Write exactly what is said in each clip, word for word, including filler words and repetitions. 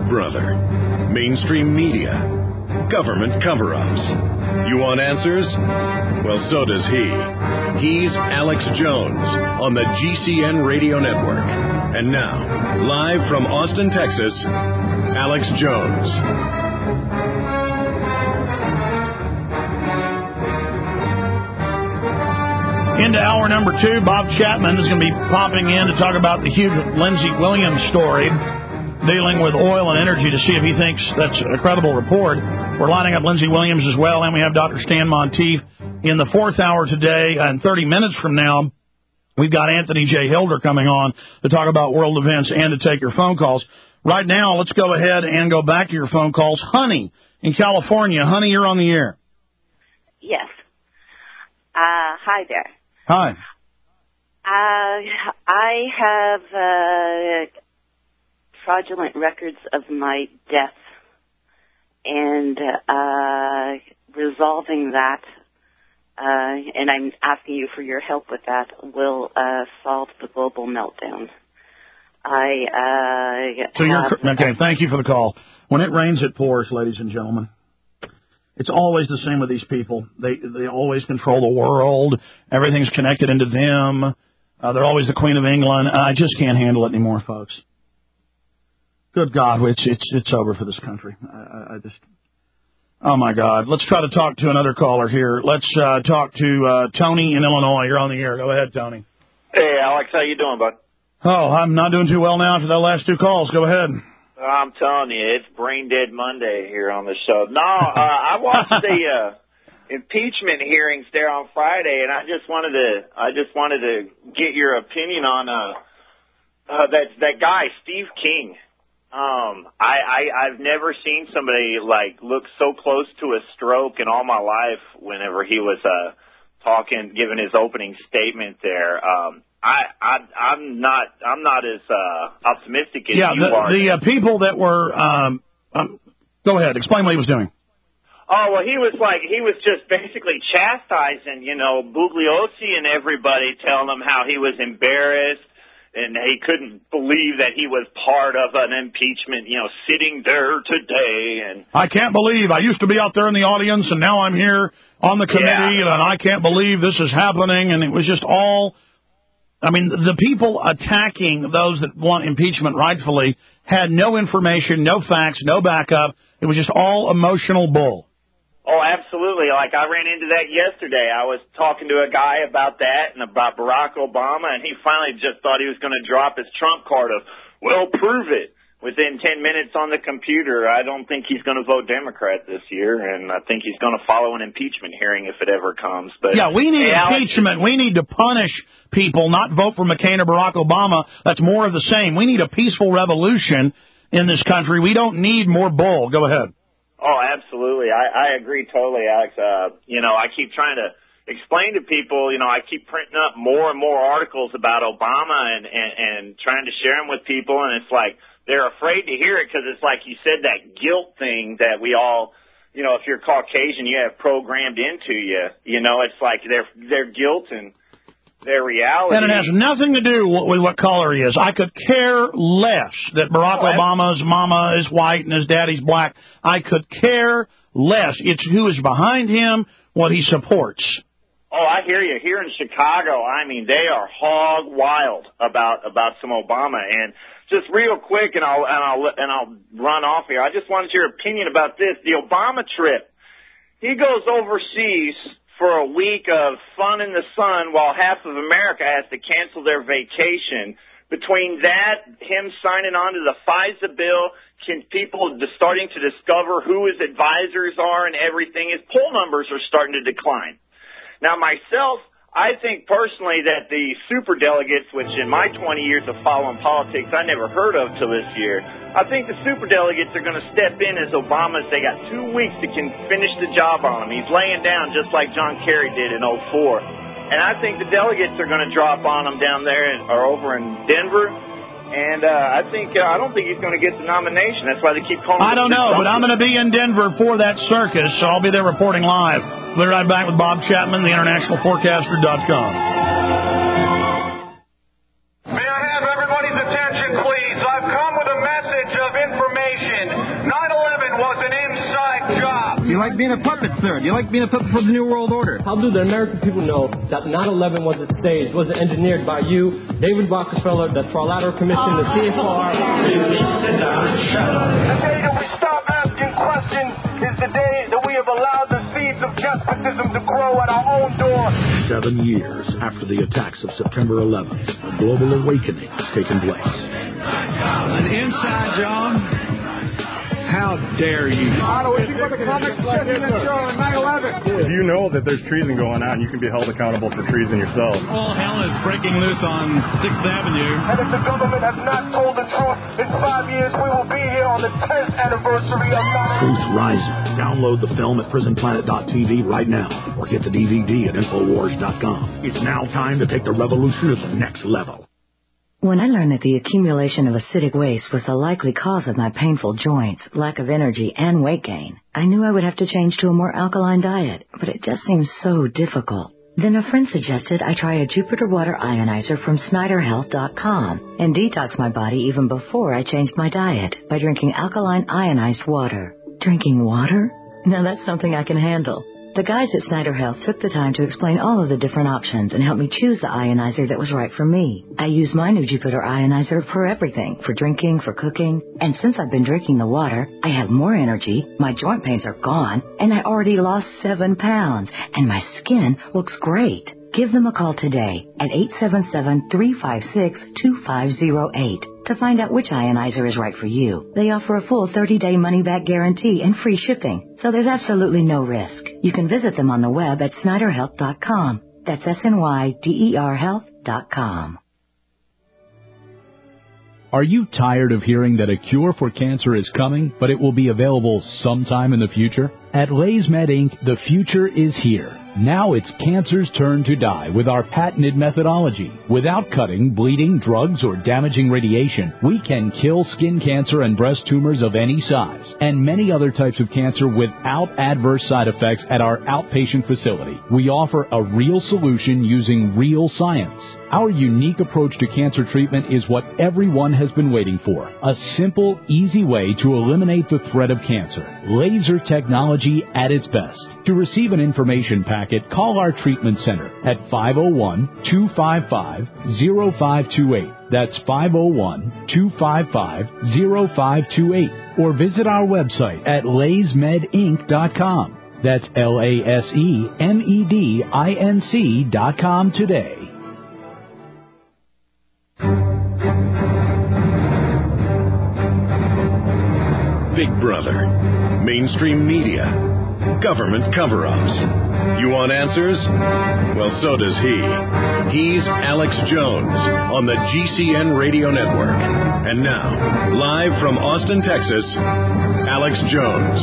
brother. Mainstream media. Government cover-ups. You want answers? Well, so does he. He's Alex Jones on the G C N Radio Network. And now, live from Austin, Texas, Alex Jones. Into hour number two, Bob Chapman is going to be popping in to talk about the huge Lindsey Williams story, dealing with oil and energy, to see if he thinks that's a credible report. We're lining up Lindsey Williams as well, and we have Doctor Stan Monteith in the fourth hour today. And thirty minutes from now, we've got Anthony J. Hilder coming on to talk about world events and to take your phone calls. Right now, let's go ahead and go back to your phone calls. Honey in California. Honey, you're on the air. Yes. Uh, hi there. Hi. Uh, I have uh, fraudulent records of my death, and uh, resolving that, uh, and I'm asking you for your help with that, will uh, solve the global meltdown. I uh, so you're, have, okay, thank you for the call. When it rains, it pours, ladies and gentlemen. It's always the same with these people. They they always control the world. Everything's connected into them. Uh, they're always the Queen of England. I just can't handle it anymore, folks. Good God, it's it's it's over for this country. I, I just, oh my God. Let's try to talk to another caller here. Let's uh, talk to uh, Tony in Illinois. You're on the air. Go ahead, Tony. Hey, Alex, how you doing, bud? Oh, I'm not doing too well now after that last two calls. Go ahead. I'm telling you, it's brain dead Monday here on the show. No, uh, I watched the uh, impeachment hearings there on Friday, and I just wanted to, I just wanted to get your opinion on uh, uh, that that guy, Steve King. Um, I, I I've never seen somebody like look so close to a stroke in all my life. Whenever he was uh, talking, giving his opening statement there. Um, I, I, I'm not, I'm not as, uh, optimistic as yeah, you the, are. the uh, people that were, um, um, go ahead, explain what he was doing. Oh, well, he was like, he was just basically chastising, you know, Bugliosi and everybody, telling them how he was embarrassed and he couldn't believe that he was part of an impeachment, you know, sitting there today. And I can't believe I used to be out there in the audience and now I'm here on the committee yeah. and I can't believe this is happening. And it was just all, I mean, the people attacking those that want impeachment rightfully had no information, no facts, no backup. It was just all emotional bull. Oh, absolutely. Like, I ran into that yesterday. I was talking to a guy about that and about Barack Obama, and he finally just thought he was going to drop his trump card of, well, prove it. Within ten minutes on the computer, I don't think he's going to vote Democrat this year, and I think he's going to follow an impeachment hearing if it ever comes. But yeah, we need hey, impeachment. Alex, we need to punish people, not vote for McCain or Barack Obama. That's more of the same. We need a peaceful revolution in this country. We don't need more bull. Go ahead. Oh, absolutely. I, I agree totally, Alex. Uh, you know, I keep trying to explain to people, you know, I keep printing up more and more articles about Obama and, and, and trying to share them with people, and it's like, they're afraid to hear it because it's like you said, that guilt thing that we all, you know, if you're Caucasian, you have programmed into you. You know, it's like their their guilt and their reality. And it has nothing to do with what color he is. I could care less that Barack oh, Obama's mama is white and his daddy's black. I could care less. It's who is behind him, what he supports. Oh, I hear you. Here in Chicago, I mean, they are hog wild about about some Obama. And just real quick, and I'll and I'll and I'll run off here. I just wanted your opinion about this. The Obama trip. He goes overseas for a week of fun in the sun, while half of America has to cancel their vacation. Between that, him signing on to the FISA bill, can people starting to discover who his advisors are and everything. His poll numbers are starting to decline. Now, myself, I think personally that the superdelegates, which in my twenty years of following politics I never heard of till this year, I think the superdelegates are going to step in as Obama's. They got two weeks to can finish the job on him. He's laying down just like John Kerry did in oh four. And I think the delegates are going to drop on him down there in, or over in Denver. And uh, I think uh, I don't think he's going to get the nomination. That's why they keep calling him. I don't know, but I'm going to be in Denver for that circus, so I'll be there reporting live. We'll be right back with Bob Chapman, the international forecaster dot com. May I have everybody's attention, please? I've come with a message of information. being a puppet, sir? Do you like being a puppet for the New World Order? How do the American people know that nine eleven was a stage, was engineered by you, David Rockefeller, the Trilateral Commission, the C F R? Sit down and shut up. The day that we stop asking questions is the day that we have allowed the seeds of despotism to grow at our own door. Seven years after the attacks of September eleventh, a global awakening has taken place. An inside job? How dare you? Do you know that there's treason going on? You can be held accountable for treason yourself. All hell is breaking loose on sixth Avenue. And if the government has not told the truth, in five years we will be here on the tenth anniversary of nine eleven. Truth Rising. Download the film at prison planet dot t v right now, or get the D V D at infowars dot com. It's now time to take the revolution to the next level. When I learned that the accumulation of acidic waste was the likely cause of my painful joints, lack of energy, and weight gain, I knew I would have to change to a more alkaline diet, but it just seemed so difficult. Then a friend suggested I try a Jupiter Water Ionizer from Snyder Health dot com and detox my body even before I changed my diet by drinking alkaline ionized water. Drinking water? Now that's something I can handle. The guys at Snyder Health took the time to explain all of the different options and help me choose the ionizer that was right for me. I use my new Jupiter Ionizer for everything, for drinking, for cooking. And since I've been drinking the water, I have more energy, my joint pains are gone, and I already lost seven pounds, and my skin looks great. Give them a call today at eight seven seven, three five six, two five zero eight to find out which ionizer is right for you. They offer a full thirty-day money-back guarantee and free shipping, so there's absolutely no risk. You can visit them on the web at Snyder Health dot com. That's S N Y D E R health dot com. Are you tired of hearing that a cure for cancer is coming, but it will be available sometime in the future? At LaysMed Incorporated, the future is here. Now it's cancer's turn to die with our patented methodology. Without cutting, bleeding, drugs, or damaging radiation, we can kill skin cancer and breast tumors of any size, and many other types of cancer without adverse side effects at our outpatient facility. We offer a real solution using real science. Our unique approach to cancer treatment is what everyone has been waiting for. A simple, easy way to eliminate the threat of cancer. Laser technology at its best. To receive an information packet, call our treatment center at five oh one, two five five, oh five two eight. That's five oh one, two five five, oh five two eight. Or visit our website at lays med inc dot com. That's L A S E M E D I N C dot com today. Big Brother, mainstream media, government cover-ups. You want answers? Well, so does he. He's Alex Jones on the G C N Radio Network. And now, live from Austin, Texas, Alex Jones.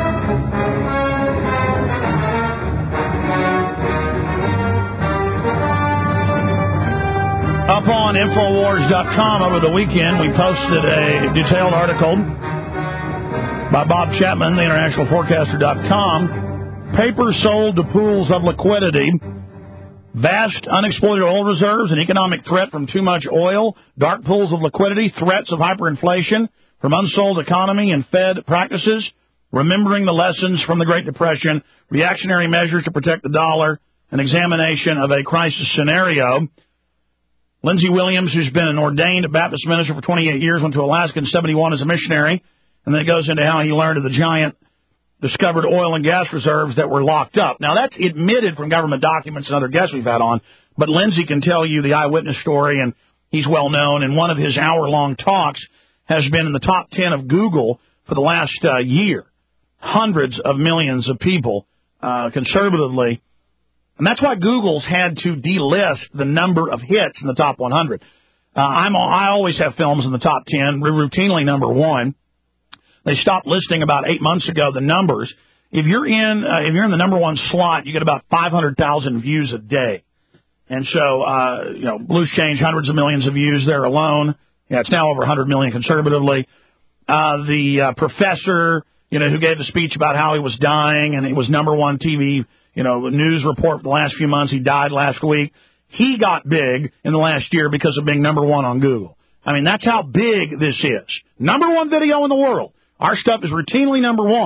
Up on infowars dot com over the weekend, we posted a detailed article by Bob Chapman, the international forecaster dot com. Paper sold to pools of liquidity. Vast unexploited oil reserves, an economic threat from too much oil, dark pools of liquidity, threats of hyperinflation from unsold economy and Fed practices, remembering the lessons from the Great Depression, reactionary measures to protect the dollar, an examination of a crisis scenario. Lindsey Williams, who's been an ordained Baptist minister for twenty-eight years, went to Alaska in seventy-one as a missionary, and then it goes into how he learned of the giant discovered oil and gas reserves that were locked up. Now, that's admitted from government documents and other guests we've had on, but Lindsey can tell you the eyewitness story, and he's well known, and one of his hour-long talks has been in the top ten of Google for the last uh, year. Hundreds of millions of people, uh, conservatively. And that's why Google's had to delist the number of hits in the top one hundred. Uh, I'm, I always have films in the top ten, routinely number one. They stopped listing about eight months ago the numbers. If you're in, uh, if you're in the number one slot, you get about five hundred thousand views a day. And so, uh, you know, Loose Change, hundreds of millions of views there alone. Yeah, it's now over one hundred million conservatively. Uh, the uh, professor, you know, who gave the speech about how he was dying, and it was number one T V, you know, news report for the last few months. He died last week. He got big in the last year because of being number one on Google. I mean, that's how big this is. Number one video in the world. Our stuff is routinely number one.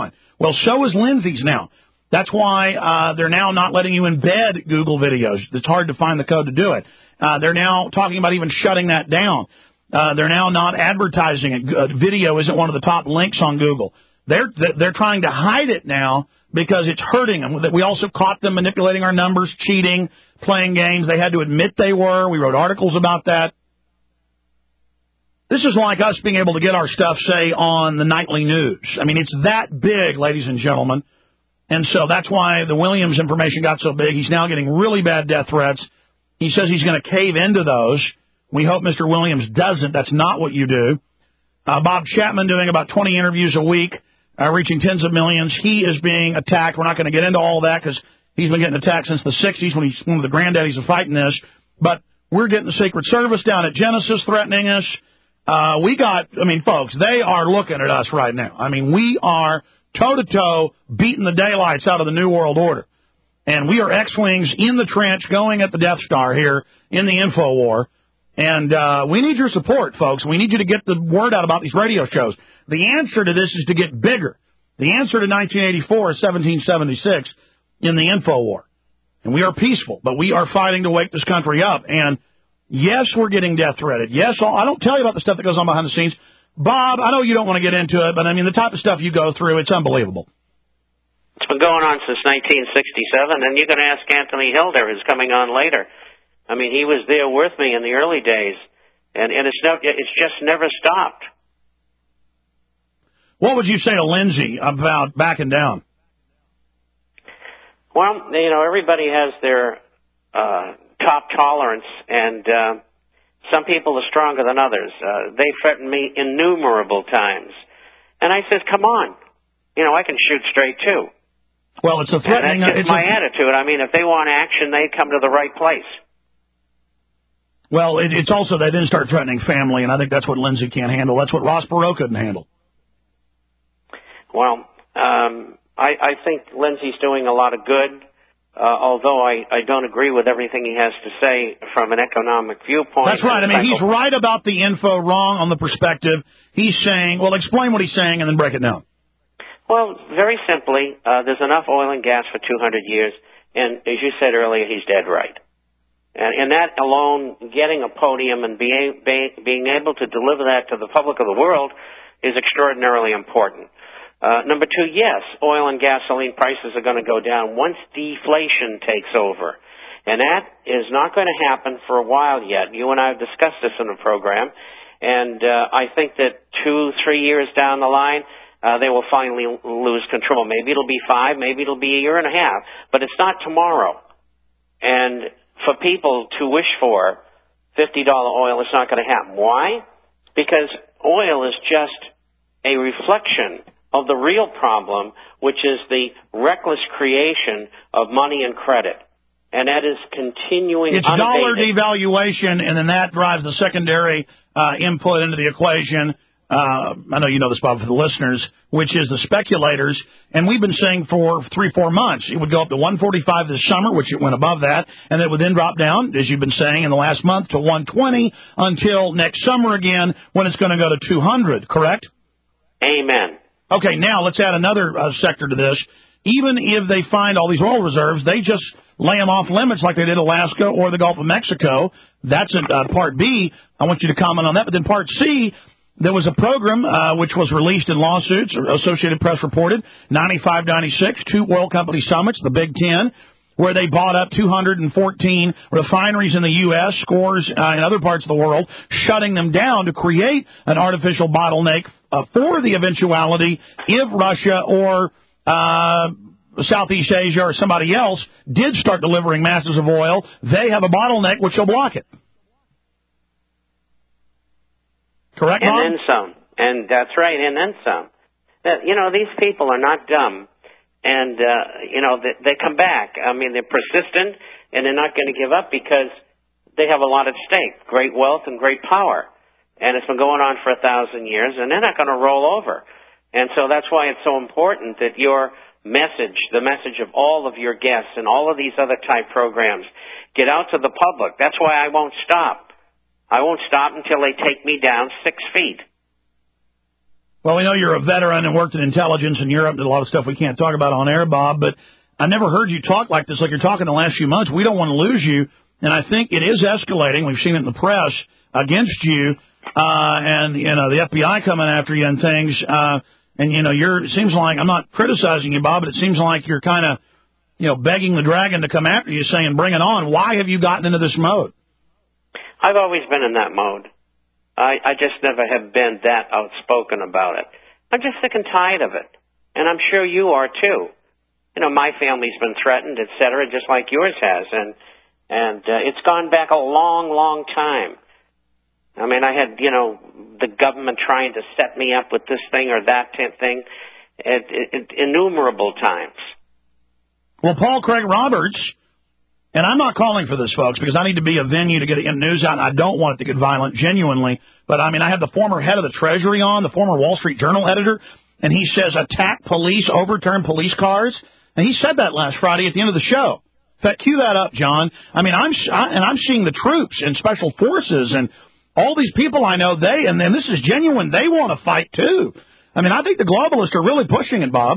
Well, so is Lindsay's now. That's why uh, they're now not letting you embed Google videos. It's hard to find the code to do it. Uh, they're now talking about even shutting that down. Uh, they're now not advertising it. Uh, video isn't one of the top links on Google. They're they're trying to hide it now because it's hurting them. We also caught them manipulating our numbers, cheating, playing games. They had to admit they were. We wrote articles about that. This is like us being able to get our stuff, say, on the nightly news. I mean, it's that big, ladies and gentlemen. And so that's why the Williams information got so big. He's now getting really bad death threats. He says he's going to cave into those. We hope Mister Williams doesn't. That's not what you do. Uh, Bob Chapman doing about twenty interviews a week, uh, reaching tens of millions. He is being attacked. We're not going to get into all that because he's been getting attacked since the sixties when he's one of the granddaddies of fighting this. But we're getting the Secret Service down at Genesis threatening us. Uh, we got, I mean, folks, they are looking at us right now. I mean, we are toe-to-toe beating the daylights out of the New World Order. And we are X-Wings in the trench going at the Death Star here in the info war. And uh, we need your support, folks. We need you to get the word out about these radio shows. The answer to this is to get bigger. The answer to nineteen eighty-four is seventeen seventy-six in the info war. And we are peaceful, but we are fighting to wake this country up. And yes, we're getting death threatened. Yes, I don't tell you about the stuff that goes on behind the scenes. Bob, I know you don't want to get into it, but, I mean, the type of stuff you go through, it's unbelievable. It's been going on since nineteen sixty-seven, and you can ask Anthony Hilder, who's coming on later. I mean, he was there with me in the early days, and, and it's, no, it's just never stopped. What would you say to Lindsay about backing down? Well, you know, everybody has their uh, top tolerance, and uh, some people are stronger than others. Uh, they threatened me innumerable times. And I said, come on. You know, I can shoot straight, too. Well, it's a threatening... And that's it's my a, attitude. I mean, if they want action, they come to the right place. Well, it, it's also they then start threatening family, and I think that's what Lindsay can't handle. That's what Ross Perot couldn't handle. Well, um, I, I think Lindsay's doing a lot of good, uh, although I, I don't agree with everything he has to say from an economic viewpoint. That's right. I mean, he's right about the info, wrong on the perspective. He's saying, well, explain what he's saying and then break it down. Well, very simply, uh, there's enough oil and gas for two hundred years, and as you said earlier, he's dead right. And, and that alone, getting a podium and being, being able to deliver that to the public of the world is extraordinarily important. Uh, number two, yes, oil and gasoline prices are going to go down once deflation takes over. And that is not going to happen for a while yet. You and I have discussed this in the program. And uh, I think that two, three years down the line, uh, they will finally lose control. Maybe it'll be five, maybe it'll be a year and a half. But it's not tomorrow. And for people to wish for fifty dollars oil, it's not going to happen. Why? Because oil is just a reflection of the real problem, which is the reckless creation of money and credit. And that is continuing It's unabated. dollar devaluation, and then that drives the secondary uh, input into the equation. Uh, I know you know this, Bob, for the listeners, which is the speculators. And we've been saying for three, four months, it would go up to one forty-five this summer, which it went above that, and it would then drop down, as you've been saying in the last month, to one twenty until next summer again, when it's going to go to two hundred, correct? Amen. Okay, now let's add another uh, sector to this. Even if they find all these oil reserves, they just lay them off limits like they did Alaska or the Gulf of Mexico. That's in uh, Part B. I want you to comment on that. But then Part C, there was a program uh, which was released in lawsuits, Associated Press reported, ninety-five ninety-six, two oil company summits, the Big Ten, where they bought up two hundred fourteen refineries in the U S, scores uh, in other parts of the world, shutting them down to create an artificial bottleneck uh, for the eventuality if Russia or uh, Southeast Asia or somebody else did start delivering masses of oil, they have a bottleneck which will block it. Correct, And Bob? then some. And that's right, and then some. That, you know, these people are not dumb. And, uh, you know, they, they come back. I mean, they're persistent, and they're not going to give up because they have a lot at stake, great wealth and great power. And it's been going on for a thousand years, and they're not going to roll over. And so that's why it's so important that your message, the message of all of your guests and all of these other type programs, get out to the public. That's why I won't stop. I won't stop until they take me down six feet. Well, we know you're a veteran and worked in intelligence in Europe, did a lot of stuff we can't talk about on air, Bob, but I never heard you talk like this, like you're talking the last few months. We don't want to lose you, and I think it is escalating. We've seen it in the press against you, uh, and, you know, the F B I coming after you and things, uh, and, you know, you're, it seems like, I'm not criticizing you, Bob, but it seems like you're kind of, you know, begging the dragon to come after you, saying, bring it on. Why have you gotten into this mode? I've always been in that mode. I, I just never have been that outspoken about it. I'm just sick and tired of it. And I'm sure you are too. You know, my family's been threatened, et cetera, just like yours has. And, and, uh, it's gone back a long, long time. I mean, I had, you know, the government trying to set me up with this thing or that thing at, at, at innumerable times. Well, Paul Craig Roberts, and I'm not calling for this, folks, because I need to be a venue to get news out, and I don't want it to get violent, genuinely. But, I mean, I had the former head of the Treasury on, the former Wall Street Journal editor, and he says attack police, overturn police cars. And he said that last Friday at the end of the show. In fact, cue that up, John. I mean, I'm I, and I'm seeing the troops and special forces and all these people I know, they, and then this is genuine, they want to fight, too. I mean, I think the globalists are really pushing it, Bob.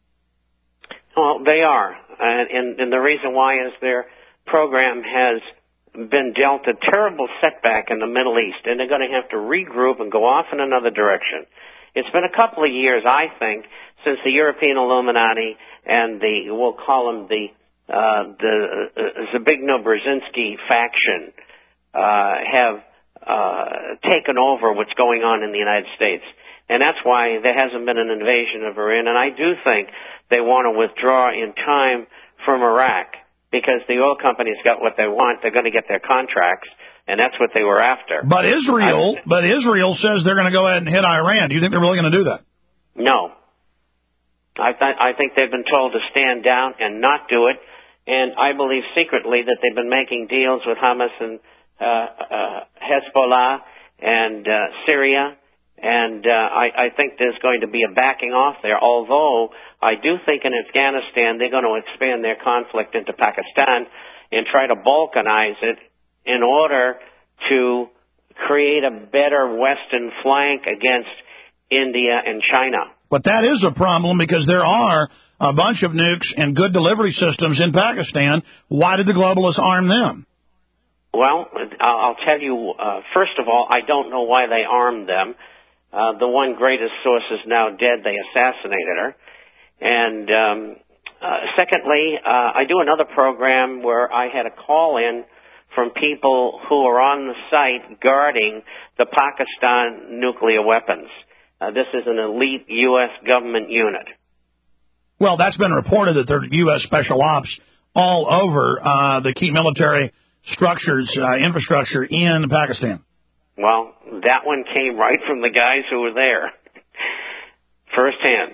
Well, they are. And, and, and the reason why is their program has been dealt a terrible setback in the Middle East, and they're going to have to regroup and go off in another direction. It's been a couple of years, I think, since the European Illuminati and the, we'll call them the, uh, the uh, Zbigniew-Brzezinski faction, uh, have, uh, taken over what's going on in the United States. And that's why there hasn't been an invasion of Iran. And I do think they want to withdraw in time from Iraq because the oil companies got what they want. They're going to get their contracts, and that's what they were after. But Israel, I, but Israel says they're going to go ahead and hit Iran. Do you think they're really going to do that? No. I, th- I think they've been told to stand down and not do it. And I believe secretly that they've been making deals with Hamas and uh, uh, Hezbollah and uh, Syria. And uh, I, I think there's going to be a backing off there, although I do think in Afghanistan they're going to expand their conflict into Pakistan and try to balkanize it in order to create a better Western flank against India and China. But that is a problem because there are a bunch of nukes and good delivery systems in Pakistan. Why did the globalists arm them? Well, I'll tell you, uh, first of all, I don't know why they armed them. Uh, the one greatest source is now dead. They assassinated her. And um, uh, secondly, uh, I do another program where I had a call in from people who are on the site guarding the Pakistan nuclear weapons. Uh, this is an elite U S government unit. Well, that's been reported that there are U S special ops all over uh, the key military structures, uh, infrastructure in Pakistan. Well, that one came right from the guys who were there, firsthand.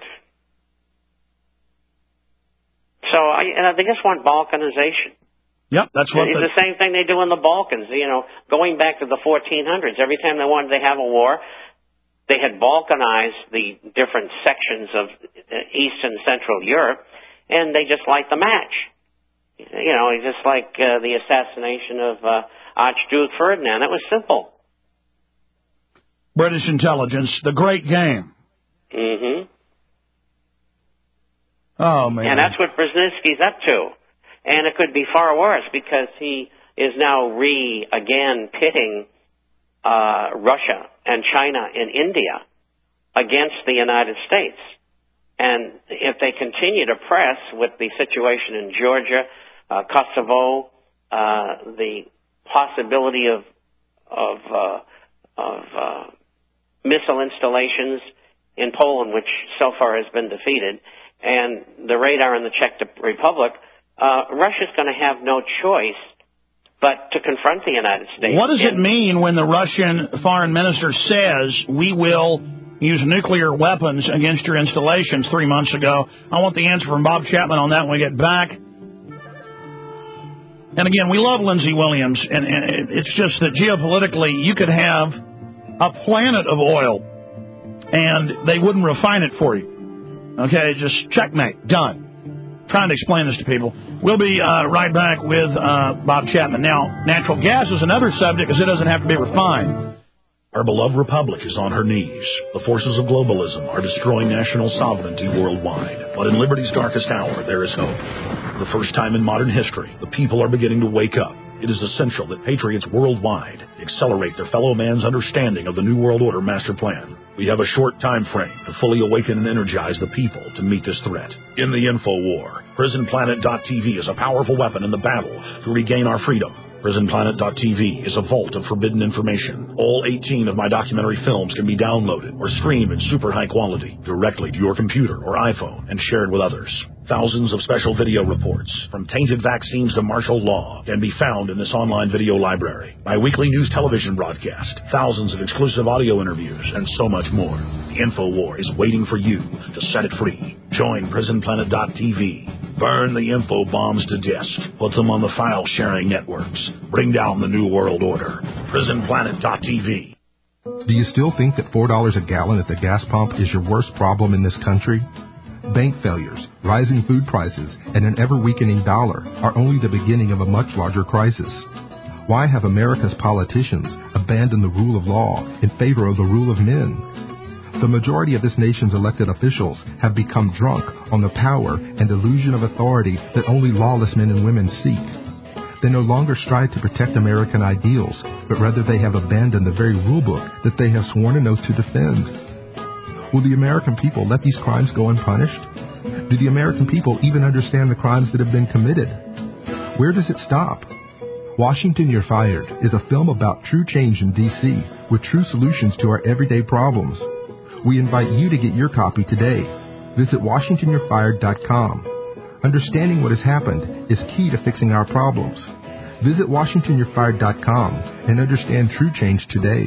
So I, and they just want balkanization. Yep, that's what. It's the, the same thing they do in the Balkans. You know, going back to the fourteen hundreds, every time they wanted to have a war, they had balkanized the different sections of East and Central Europe, and they just liked the match. You know, just like uh, the assassination of uh, Archduke Ferdinand. It was simple. British intelligence, the great game. Mm-hmm. Oh, man. And that's what Brzezinski's up to. And it could be far worse because he is now re, again, pitting uh, Russia and China and India against the United States. And if they continue to press with the situation in Georgia, uh, Kosovo, uh, the possibility of, of, uh, of, uh, missile installations in Poland, which so far has been defeated, and the radar in the Czech Republic, uh, Russia's going to have no choice but to confront the United States. What does it mean when the Russian foreign minister says we will use nuclear weapons against your installations three months ago? I want the answer from Bob Chapman on that when we get back. And again, we love Lindsey Williams, and, and it's just that geopolitically you could have a planet of oil, and they wouldn't refine it for you. Okay, just checkmate, done. Trying to explain this to people. We'll be uh, right back with uh, Bob Chapman. Now, natural gas is another subject because it doesn't have to be refined. Our beloved republic is on her knees. The forces of globalism are destroying national sovereignty worldwide. But in liberty's darkest hour, there is hope. For the first time in modern history, the people are beginning to wake up. It is essential that patriots worldwide accelerate their fellow man's understanding of the New World Order master plan. We have a short time frame to fully awaken and energize the people to meet this threat. In the info war, prison planet dot t v is a powerful weapon in the battle to regain our freedom. prison planet dot t v is a vault of forbidden information. All eighteen of my documentary films can be downloaded or streamed in super high quality directly to your computer or iPhone and shared with others. Thousands of special video reports, from tainted vaccines to martial law, can be found in this online video library. My weekly news television broadcast, thousands of exclusive audio interviews, and so much more. The InfoWar is waiting for you to set it free. Join prison planet dot t v. Burn the info bombs to disk. Put them on the file-sharing networks. Bring down the New World Order. prison planet dot t v. Do you still think that four dollars a gallon at the gas pump is your worst problem in this country? Bank failures, rising food prices, and an ever-weakening dollar are only the beginning of a much larger crisis. Why have America's politicians abandoned the rule of law in favor of the rule of men? The majority of this nation's elected officials have become drunk on the power and illusion of authority that only lawless men and women seek. They no longer strive to protect American ideals, but rather they have abandoned the very rulebook that they have sworn an oath to defend. Will the American people let these crimes go unpunished? Do the American people even understand the crimes that have been committed? Where does it stop? Washington, You're Fired is a film about true change in D C with true solutions to our everyday problems. We invite you to get your copy today. Visit washington you're fired dot com. Understanding what has happened is key to fixing our problems. Visit washington you're fired dot com and understand true change today.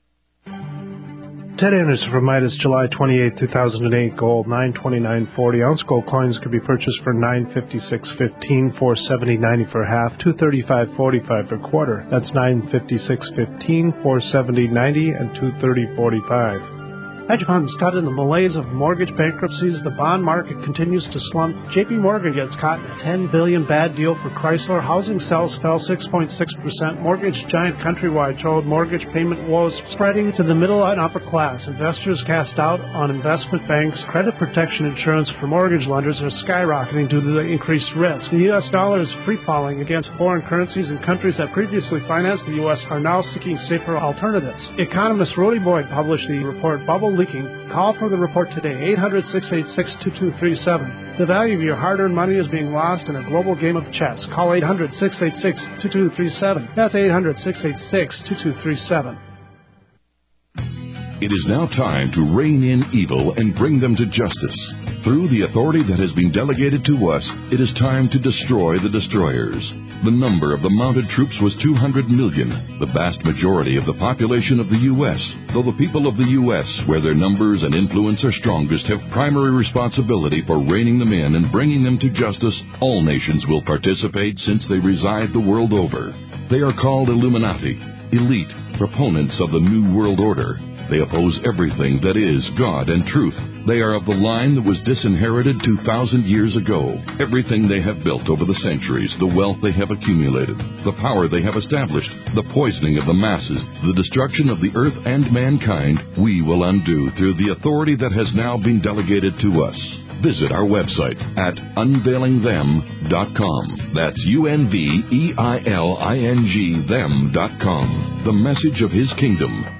Ted Anderson from Midas, July twenty-eighth, two thousand eight, gold, nine twenty-nine forty. Ounce gold coins could be purchased for nine fifty-six fifteen, four seventy ninety for half, two thirty-five forty-five per quarter. That's nine fifty-six fifteen, four seventy ninety, and two thirty forty-five. Hedge funds caught in the malaise of mortgage bankruptcies. The bond market continues to slump. J P Morgan gets caught in a ten billion dollars bad deal for Chrysler. Housing sales fell six point six percent. Mortgage giant Countrywide told mortgage payment woes spreading to the middle and upper class. Investors cast doubt on investment banks. Credit protection insurance for mortgage lenders are skyrocketing due to the increased risk. The U S dollar is free-falling against foreign currencies, and countries that previously financed the U S are now seeking safer alternatives. Economist Rudy Boyd published the report Bubble Leaking. Call for the report today, eight hundred, six eight six, two two three seven. The value of your hard-earned money is being lost in a global game of chess. Call eight hundred, six eight six, two two three seven. That's eight hundred, six eight six, two two three seven. It is now time to rein in evil and bring them to justice. Through the authority that has been delegated to us, it is time to destroy the destroyers. The number of the mounted troops was two hundred million, the vast majority of the population of the U S Though the people of the U S, where their numbers and influence are strongest, have primary responsibility for reining them in and bringing them to justice, all nations will participate since they reside the world over. They are called Illuminati, elite, proponents of the New World Order. They oppose everything that is God and truth. They are of the line that was disinherited two thousand years ago. Everything they have built over the centuries, the wealth they have accumulated, the power they have established, the poisoning of the masses, the destruction of the earth and mankind, we will undo through the authority that has now been delegated to us. Visit our website at unveiling them dot com. That's U N V E I L I N G them dot com. The message of His kingdom.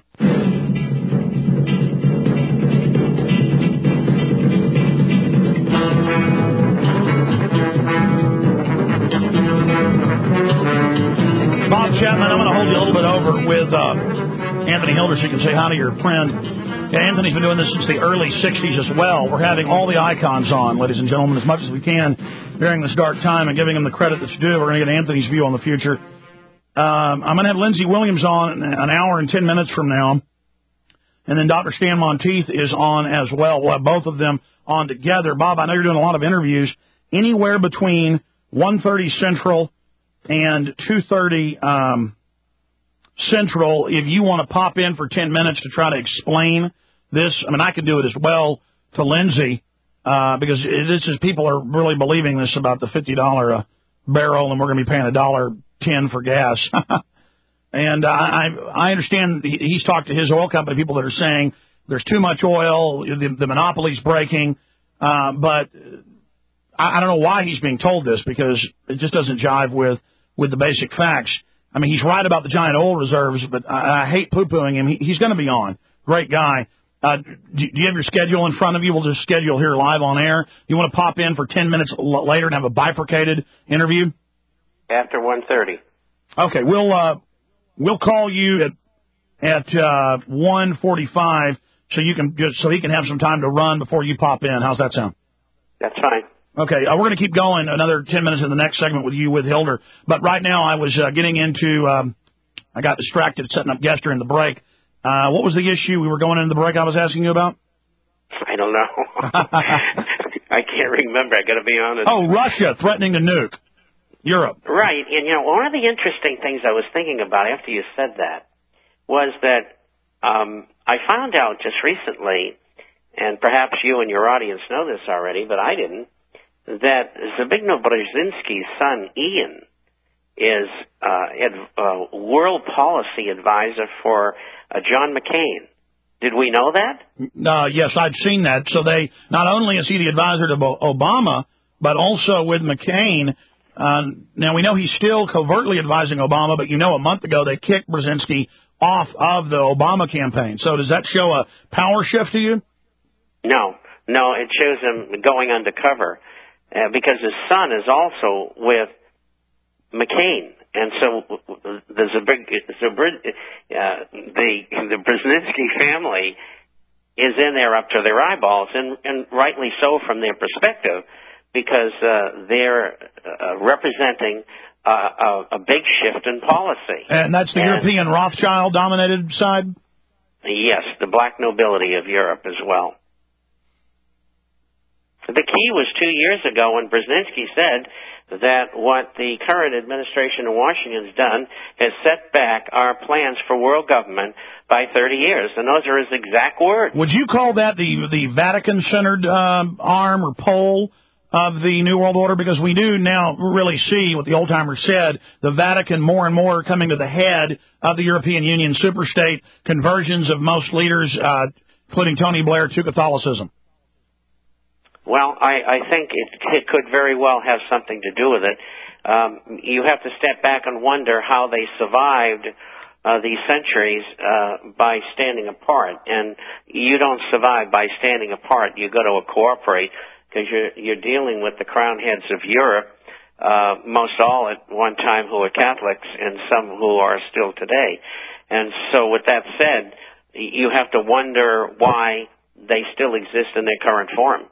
Bob Chapman, I'm going to hold you a little bit over with uh, Anthony Hilder so you can say hi to your friend. Yeah, Anthony's been doing this since the early sixties as well. We're having all the icons on, ladies and gentlemen, as much as we can during this dark time and giving him the credit that's due. We're going to get Anthony's view on the future. Um, I'm going to have Lindsey Williams on an hour and ten minutes from now. And then Doctor Stan Monteith is on as well. We'll have both of them on together. Bob, I know you're doing a lot of interviews. Anywhere between one thirty Central and two thirty um, Central, if you want to pop in for ten minutes to try to explain this. I mean, I could do it as well to Lindsey, uh, because this is, people are really believing this about the fifty dollars a barrel, and we're going to be paying a dollar ten for gas. And uh, I I understand he's talked to his oil company people that are saying there's too much oil, the, the monopoly's breaking, uh, but I, I don't know why he's being told this because it just doesn't jive with, with the basic facts. I mean, he's right about the giant oil reserves, but I, I hate poo-pooing him. He, he's going to be on. Great guy. Uh, do, do you have your schedule in front of you? We'll just schedule here live on air. You want to pop in for ten minutes l- later and have a bifurcated interview? After one thirty. Okay, we'll uh, we'll call you at at uh, one forty-five so you can just so he can have some time to run before you pop in. How's that sound? That's fine. Okay, uh, we're going to keep going another ten minutes in the next segment with you with Hilder. But right now I was uh, getting into um, I got distracted setting up guests during the break. Uh, what was the issue we were going into the break I was asking you about? I don't know. I can't remember. I got to be honest. Oh, Russia threatening to nuke Europe. Right. And, you know, one of the interesting things I was thinking about after you said that was that um, I found out just recently, and perhaps you and your audience know this already, but I didn't, that Zbigniew Brzezinski's son, Ian, is uh, ad, uh, world policy advisor for uh, John McCain. Did we know that? Uh, yes, I'd seen that. So they not only is he the advisor to Obama, but also with McCain. Uh, now, we know he's still covertly advising Obama, but you know a month ago they kicked Brzezinski off of the Obama campaign. So does that show a power shift to you? No. No, it shows him going undercover uh, because his son is also with McCain. And so the Zabrig, Zabrig, uh, the the Brzezinski family is in there up to their eyeballs, and, and rightly so from their perspective, because uh, they're uh, representing uh, a, a big shift in policy. And that's the and, European Rothschild-dominated side? Yes, the black nobility of Europe as well. The key was two years ago when Brzezinski said that what the current administration in Washington has done has set back our plans for world government by thirty years. And those are his exact words. Would you call that the, the Vatican-centered um, arm or pole of the New World Order? Because we do now really see what the old-timers said, the Vatican more and more coming to the head of the European Union superstate, conversions of most leaders, uh, including Tony Blair, to Catholicism. Well, I, I think it, it could very well have something to do with it. Um, you have to step back and wonder how they survived uh, these centuries uh, by standing apart. And you don't survive by standing apart. You got to cooperate because you're, you're dealing with the crown heads of Europe, uh, most all at one time who were Catholics and some who are still today. And so with that said, you have to wonder why they still exist in their current form.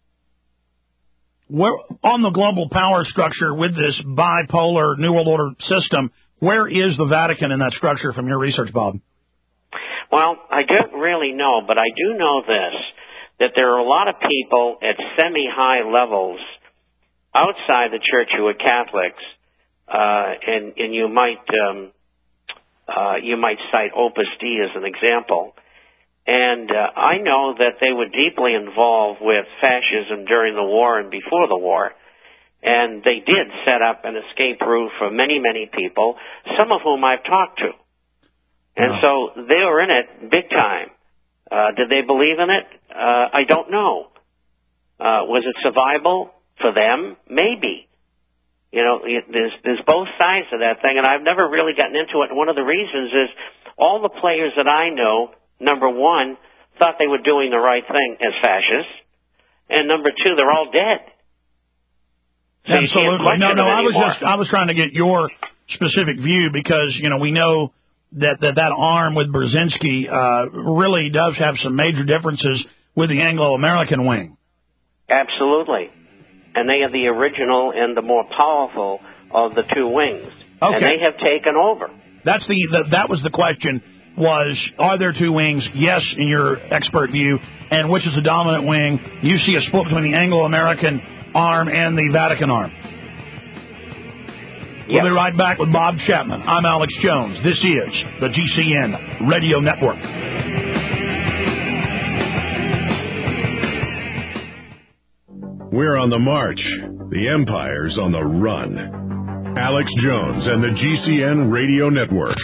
Where, on the global power structure with this bipolar New World Order system, where is the Vatican in that structure from your research, Bob? Well, I don't really know, but I do know this, that there are a lot of people at semi-high levels outside the church who are Catholics, uh, and, and you might um, uh, you might cite Opus Dei as an example. And uh, I know that they were deeply involved with fascism during the war and before the war. And they did set up an escape route for many, many people, some of whom I've talked to. And so they were in it big time. Uh, did they believe in it? Uh, I don't know. Uh, was it survival for them? Maybe. You know, there's, there's both sides of that thing, and I've never really gotten into it. And one of the reasons is all the players that I know, number one, thought they were doing the right thing as fascists, and number two, they're all dead. So Absolutely. No, no, I was just I was trying to get your specific view because, you know, we know that that, that arm with Brzezinski uh, really does have some major differences with the Anglo-American wing. Absolutely. And they are the original and the more powerful of the two wings. Okay. And they have taken over. That's the, the that was the question. Was, are there two wings? Yes, in your expert view. And which is the dominant wing? You see a split between the Anglo-American arm and the Vatican arm. Yep. We'll be right back with Bob Chapman. I'm Alex Jones. This is the G C N Radio Network. We're on the march. The Empire's on the run. Alex Jones and the G C N Radio Network.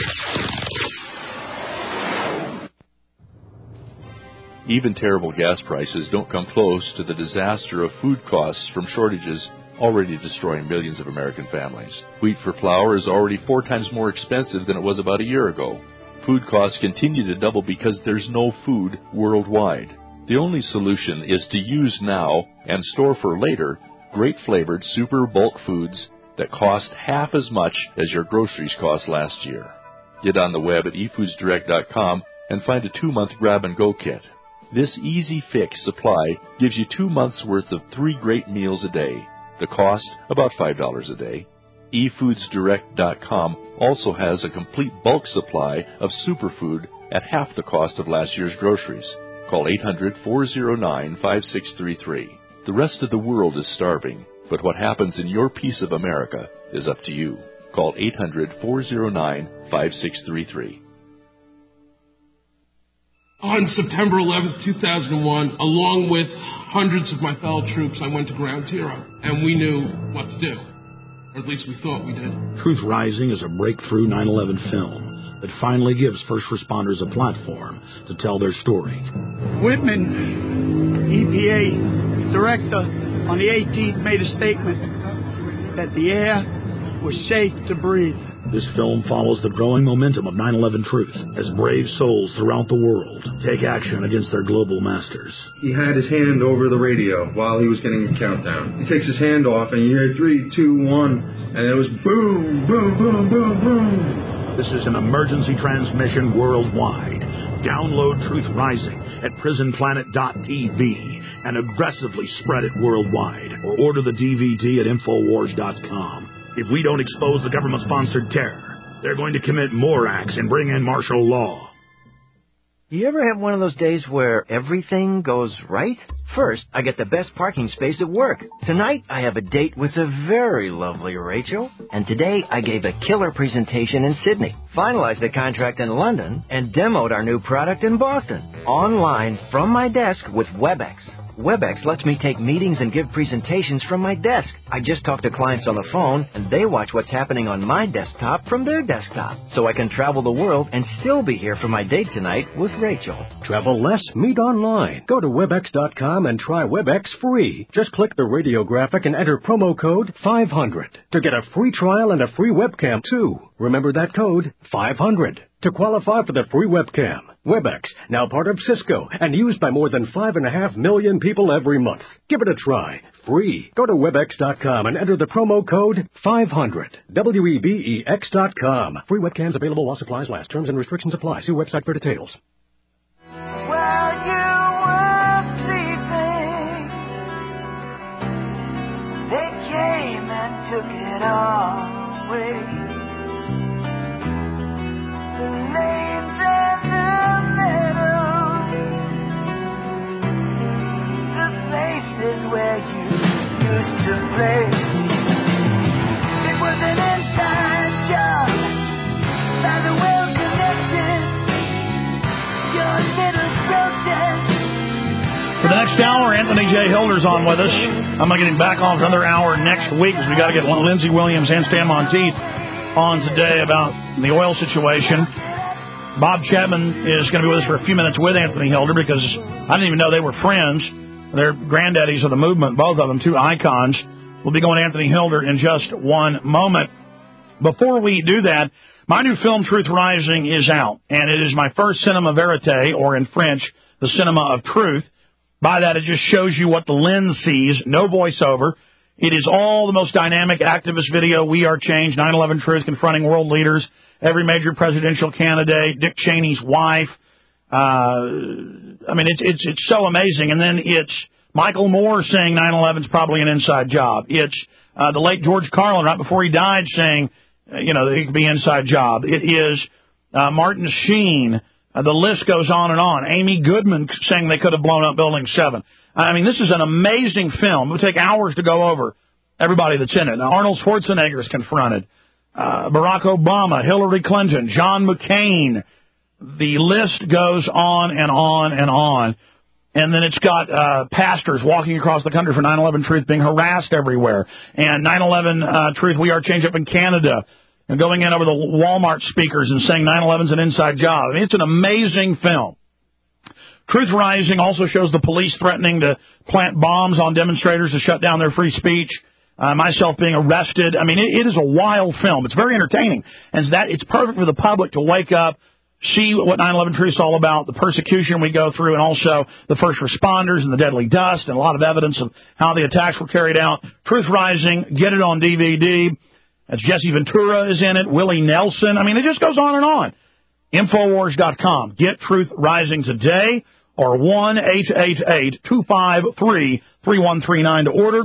Even terrible gas prices don't come close to the disaster of food costs from shortages already destroying millions of American families. Wheat for flour is already four times more expensive than it was about a year ago. Food costs continue to double because there's no food worldwide. The only solution is to use now and store for later great flavored super bulk foods that cost half as much as your groceries cost last year. Get on the web at e foods direct dot com and find a two-month grab-and-go kit. This easy fix supply gives you two months' worth of three great meals a day. The cost, about five dollars a day. e foods direct dot com also has a complete bulk supply of superfood at half the cost of last year's groceries. Call eight hundred, four oh nine, five six three three. The rest of the world is starving, but what happens in your piece of America is up to you. Call eight hundred, four oh nine, five six three three. On September eleventh, two thousand one, along with hundreds of my fellow troops, I went to Ground Zero, and we knew what to do. Or at least we thought we did. Truth Rising is a breakthrough nine eleven film that finally gives first responders a platform to tell their story. Whitman, E P A director, on the eighteenth made a statement that the air was safe to breathe. This film follows the growing momentum of nine eleven Truth as brave souls throughout the world take action against their global masters. He had his hand over the radio while he was getting the countdown. He takes his hand off and you hear three, two, one, and it was boom, boom, boom, boom, boom. This is an emergency transmission worldwide. Download Truth Rising at prison planet dot t v and aggressively spread it worldwide, or order the D V D at infowars dot com. If we don't expose the government-sponsored terror, they're going to commit more acts and bring in martial law. You ever have one of those days where everything goes right? First, I get the best parking space at work. Tonight, I have a date with a very lovely Rachel. And today, I gave a killer presentation in Sydney, finalized the contract in London, and demoed our new product in Boston. Online, from my desk with WebEx. WebEx lets me take meetings and give presentations from my desk. I just talk to clients on the phone, and they watch what's happening on my desktop from their desktop. So I can travel the world and still be here for my date tonight with Rachel. Travel less, meet online. Go to webex dot com and try WebEx free. Just click the radio graphic and enter promo code five hundred to get a free trial and a free webcam, too. Remember that code, five hundred, to qualify for the free webcam. WebEx, now part of Cisco and used by more than five and a half million people every month. Give it a try. Free. Go to webex dot com and enter the promo code five hundred. W E B E X dot com. Free webcams available while supplies last. Terms and restrictions apply. See website for details. While you were sleeping, they came and took it all away. The lanes and the meadows, the places where you used to play. It was an inside job, by the well connected. Your little protest. For the next hour, Anthony J. Hilder's on with us. I'm going to get him back on for another hour next week because we got to get Lindsey Williams and Stan Monteith on today about the oil situation. Bob Chapman is going to be with us for a few minutes with Anthony Hilder because I didn't even know they were friends. They're granddaddies of the movement, both of them, two icons. We'll be going to Anthony Hilder in just one moment. Before we do that, my new film, Truth Rising, is out, and it is my first cinema verite, or in French, the cinema of truth. By that, it just shows you what the lens sees, no voiceover. It is all the most dynamic activist video, We Are Change, nine eleven Truth, confronting world leaders, every major presidential candidate, Dick Cheney's wife. Uh, I mean, it's, it's, it's so amazing. And then it's Michael Moore saying nine eleven is probably an inside job. It's uh, the late George Carlin, right before he died, saying, uh, you know, that it could be an inside job. It is uh, Martin Sheen. Uh, the list goes on and on. Amy Goodman saying they could have blown up Building seven. I mean, this is an amazing film. It would take hours to go over everybody that's in it. Now, Arnold Schwarzenegger is confronted. Uh, Barack Obama, Hillary Clinton, John McCain. The list goes on and on and on. And then it's got uh, pastors walking across the country for nine eleven Truth being harassed everywhere. And nine eleven uh, Truth, We Are Change up in Canada. And going in over the Walmart speakers and saying nine eleven's an inside job. I mean, it's an amazing film. Truth Rising also shows the police threatening to plant bombs on demonstrators to shut down their free speech. Uh, myself being arrested. I mean, it, it is a wild film. It's very entertaining. And that it's perfect for the public to wake up, see what nine eleven Truth is all about, the persecution we go through, and also the first responders and the deadly dust, and a lot of evidence of how the attacks were carried out. Truth Rising, get it on D V D. That's Jesse Ventura is in it, Willie Nelson. I mean, it just goes on and on. Infowars dot com. Get Truth Rising today, or one eight eight eight, two five three, three one three nine to order.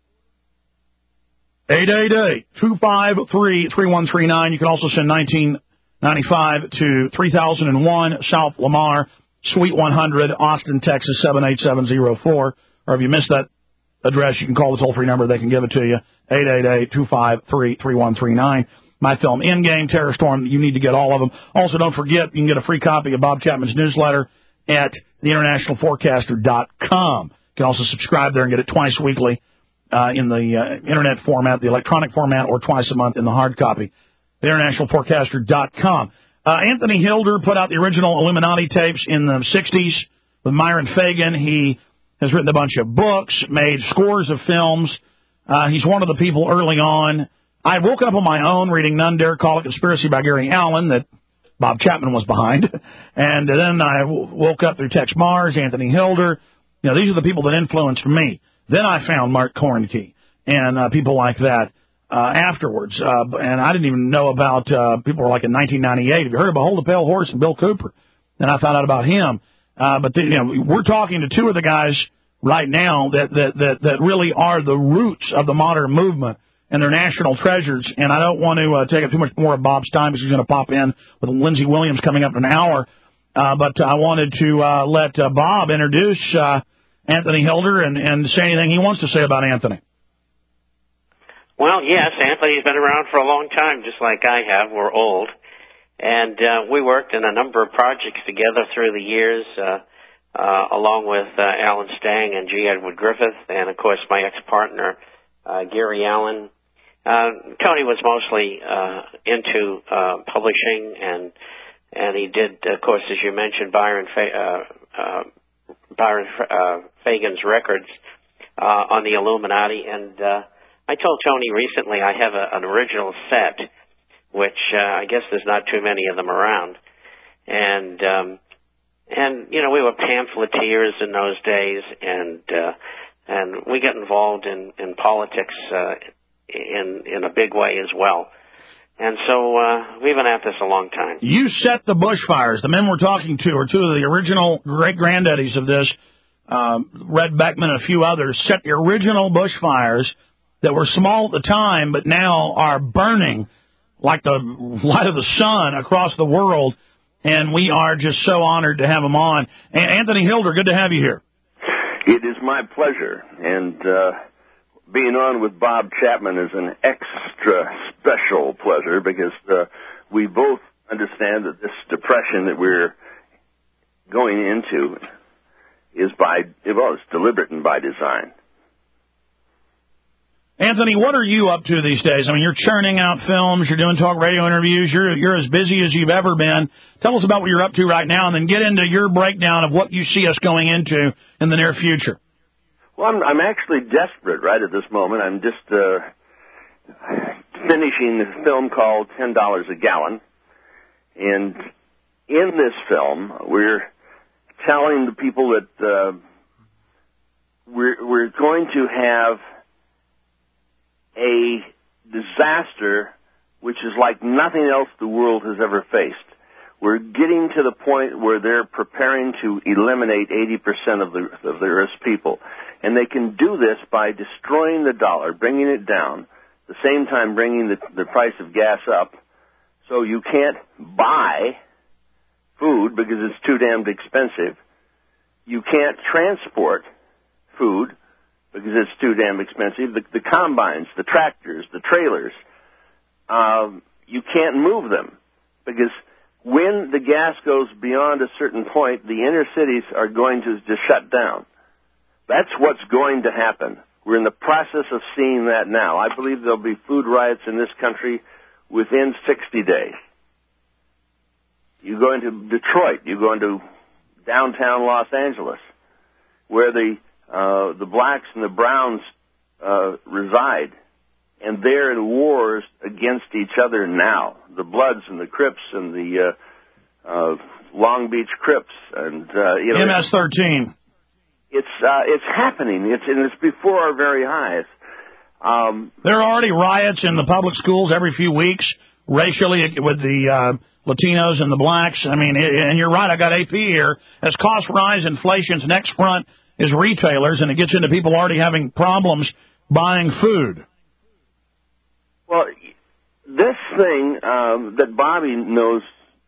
eight eight eight, two five three, three one three nine. You can also send nineteen ninety-five to three thousand one South Lamar, Suite one hundred, Austin, Texas, seven eight seven zero four. Or if you missed that address, you can call the toll-free number. They can give it to you, eight eight eight, two five three, three one three nine. My film, Endgame, Terror Storm, you need to get all of them. Also, don't forget, you can get a free copy of Bob Chapman's newsletter at the international forecaster dot com. You can also subscribe there and get it twice weekly uh, in the uh, internet format, the electronic format, or twice a month in the hard copy. the international forecaster dot com. Uh, Anthony Hilder put out the original Illuminati tapes in the sixties with Myron Fagan. He has written a bunch of books, made scores of films. Uh, he's one of the people early on. I woke up on my own reading None Dare Call It Conspiracy by Gary Allen that Bob Chapman was behind. And then I w- woke up through Tex Mars, Anthony Hilder. You know, these are the people that influenced me. Then I found Mark Kornke and uh, people like that. Uh, afterwards, uh, and I didn't even know about, uh, people were like in nineteen ninety-eight. Have you heard of Behold a Pale Horse and Bill Cooper? Then I found out about him. Uh, but, the, you know, we're talking to two of the guys right now that, that, that, that really are the roots of the modern movement, and they're national treasures. And I don't want to uh, take up too much more of Bob's time because he's going to pop in with Lindsey Williams coming up in an hour. Uh, but I wanted to uh, let uh, Bob introduce uh, Anthony Hilder and, and say anything he wants to say about Anthony. Well, yes, Anthony's been around for a long time, just like I have. We're old. And uh, we worked in a number of projects together through the years, uh, uh, along with uh, Alan Stang and G. Edward Griffith, and, of course, my ex-partner, uh, Gary Allen. Uh, Tony was mostly uh, into uh, publishing, and and he did, of course, as you mentioned, Byron, Fa- uh, uh, Byron uh, Fagan's records uh, on the Illuminati, and uh, I told Tony recently I have a, an original set, which uh, I guess there's not too many of them around, and um, and you know we were pamphleteers in those days, and uh, and we got involved in in politics uh, in in a big way as well, and so uh, we've been at this a long time. You set the bushfires. The men we're talking to are two of the original great granddaddies of this. Uh, Red Beckman and a few others set the original bushfires that were small at the time, but now are burning like the light of the sun across the world, and we are just so honored to have him on. And Anthony Hilder, good to have you here. It is my pleasure, and uh, being on with Bob Chapman is an extra special pleasure because uh, we both understand that this depression that we're going into is by, well, it's deliberate and by design. Anthony, what are you up to these days? I mean, you're churning out films, you're doing talk radio interviews, you're you're as busy as you've ever been. Tell us about what you're up to right now, and then get into your breakdown of what you see us going into in the near future. Well, I'm, I'm actually desperate right at this moment. I'm just uh, finishing a film called ten dollars a Gallon, and in this film, we're telling the people that uh, we're we're going to have a disaster which is like nothing else the world has ever faced. We're getting to the point where they're preparing to eliminate eighty percent of the of the Earth's people. And they can do this by destroying the dollar, bringing it down, at the same time bringing the, the price of gas up, so you can't buy food because it's too damned expensive. You can't transport food because it's too damn expensive. The, the combines, the tractors, the trailers, um, you can't move them because when the gas goes beyond a certain point, the inner cities are going to just shut down. That's what's going to happen. We're in the process of seeing that now. I believe there'll be food riots in this country within sixty days. You go into Detroit, you go into downtown Los Angeles, where the uh, the blacks and the browns uh, reside, and they're in wars against each other now. The Bloods and the Crips and the uh, uh, Long Beach Crips and uh, you know, M S thirteen. It's uh, it's happening. It's and it's before our very eyes. Um, there are already riots in the public schools every few weeks, racially with the uh, Latinos and the blacks. I mean, and you're right. I got A P here. As costs rise, inflation's next front is retailers, and it gets into people already having problems buying food. Well, this thing um, that Bobby knows